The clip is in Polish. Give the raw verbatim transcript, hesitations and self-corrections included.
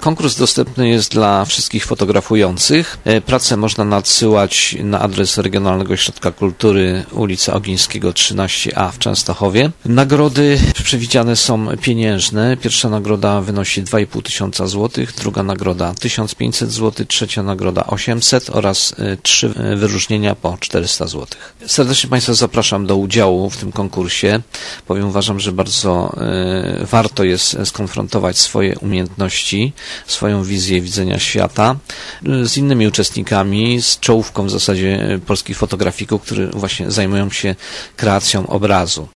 Konkurs dostępny jest dla wszystkich fotografujących. Pracę można nadsyłać na adres Regionalnego Ośrodka Kultury, ulica Ogińskiego trzynaście A w Częstochowie. Nagrody przewidziane są pieniężne. Pierwsza nagroda wynosi dwa i pół tysiąca złotych, druga nagroda tysiąc pięćset złotych, trzecia nagroda osiemset oraz trzy wyróżnienia po czterysta złotych. Serdecznie Państwa zapraszam do udziału w tym konkursie, bowiem uważam, że bardzo y, warto jest skonfrontować swoje umiejętności, swoją wizję widzenia świata y, z innymi uczestnikami, z czołówką w zasadzie polskich fotografików, którzy właśnie zajmują się kreacją obrazu.